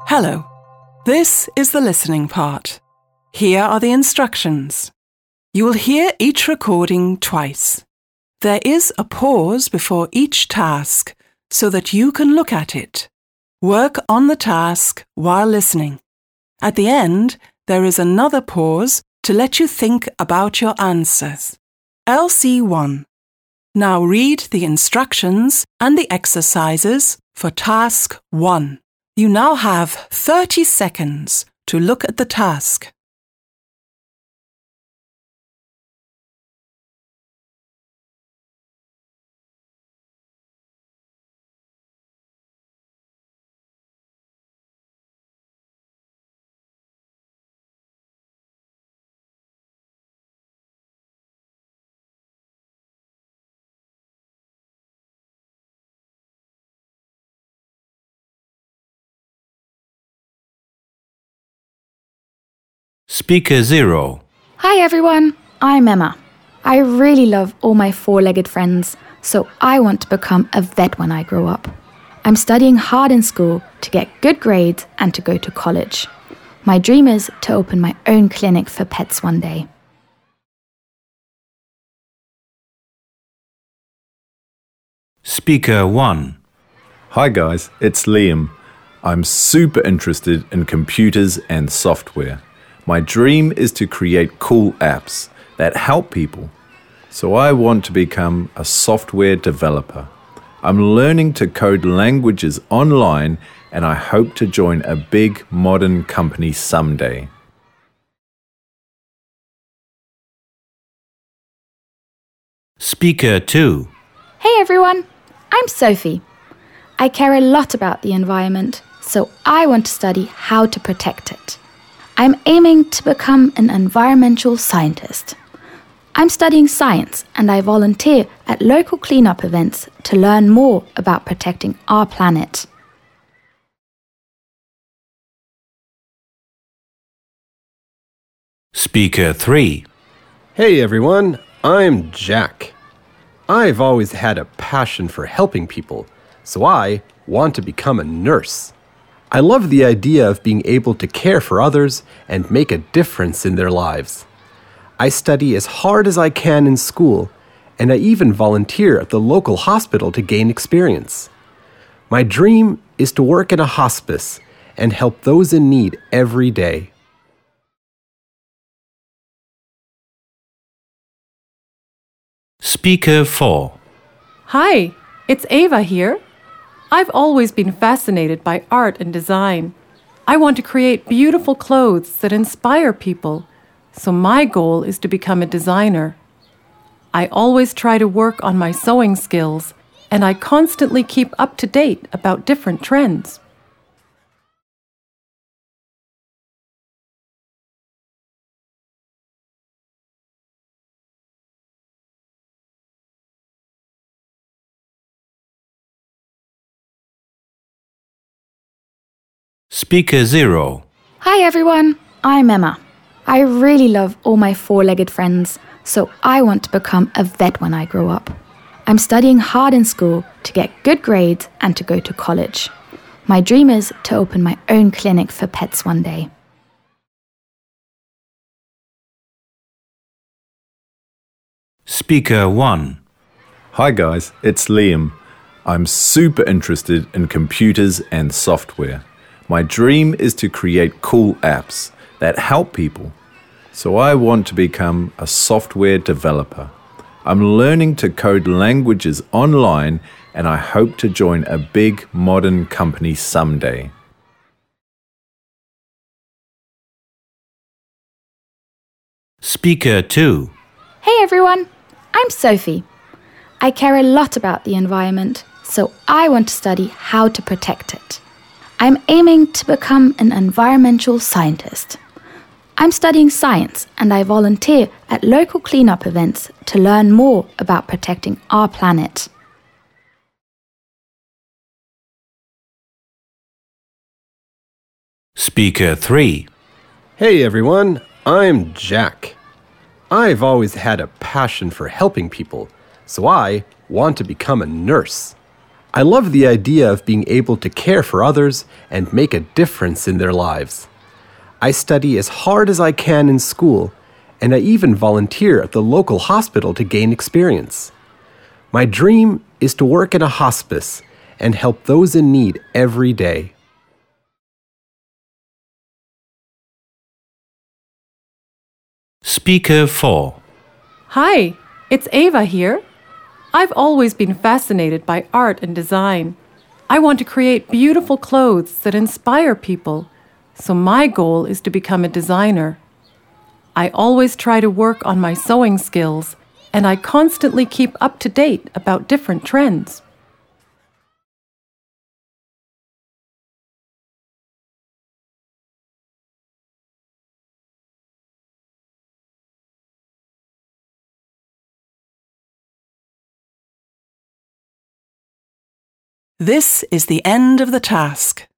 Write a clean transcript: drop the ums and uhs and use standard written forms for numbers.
Hello. This is the listening part. Here are the instructions. You will hear each recording twice. There is a pause before each task so that you can look at it. Work on the task while listening. At the end, there is another pause to let you think about your answers. LC1. Now read the instructions and the exercises for task 1. You now have 30 seconds to look at the task. Speaker 0. Hi everyone, I'm Emma. I really love all my four-legged friends, so I want to become a vet when I grow up. I'm studying hard in school to get good grades and to go to college. My dream is to open my own clinic for pets one day. Speaker 1. Hi guys, it's Liam. I'm super interested in computers and software. My dream is to create cool apps that help people. So I want to become a software developer. I'm learning to code languages online and I hope to join a big modern company someday. Speaker 2. Hey everyone, I'm Sophie. I care a lot about the environment, so I want to study how to protect it. I'm aiming to become an environmental scientist. I'm studying science and I volunteer at local cleanup events to learn more about protecting our planet. Speaker 3. Hey everyone, I'm Jack. I've always had a passion for helping people, so I want to become a nurse. I love the idea of being able to care for others and make a difference in their lives. I study as hard as I can in school, and I even volunteer at the local hospital to gain experience. My dream is to work in a hospice and help those in need every day. Speaker 4. Hi, it's Ava here. I've always been fascinated by art and design. I want to create beautiful clothes that inspire people, so my goal is to become a designer. I always try to work on my sewing skills, and I constantly keep up to date about different trends. Speaker 0. Hi everyone, I'm Emma. I really love all my four-legged friends, so I want to become a vet when I grow up. I'm studying hard in school to get good grades and to go to college. My dream is to open my own clinic for pets one day. Speaker 1. Hi guys, it's Liam. I'm super interested in computers and software. My dream is to create cool apps that help people. So I want to become a software developer. I'm learning to code languages online and I hope to join a big modern company someday. Speaker 2. Hey everyone, I'm Sophie. I care a lot about the environment, so I want to study how to protect it. I'm aiming to become an environmental scientist. I'm studying science and I volunteer at local cleanup events to learn more about protecting our planet. Speaker 3. Hey everyone, I'm Jack. I've always had a passion for helping people, so I want to become a nurse. I love the idea of being able to care for others and make a difference in their lives. I study as hard as I can in school, and I even volunteer at the local hospital to gain experience. My dream is to work in a hospice and help those in need every day. Speaker 4. Hi, it's Ava here. I've always been fascinated by art and design. I want to create beautiful clothes that inspire people, so my goal is to become a designer. I always try to work on my sewing skills, and I constantly keep up to date about different trends. This is the end of the task.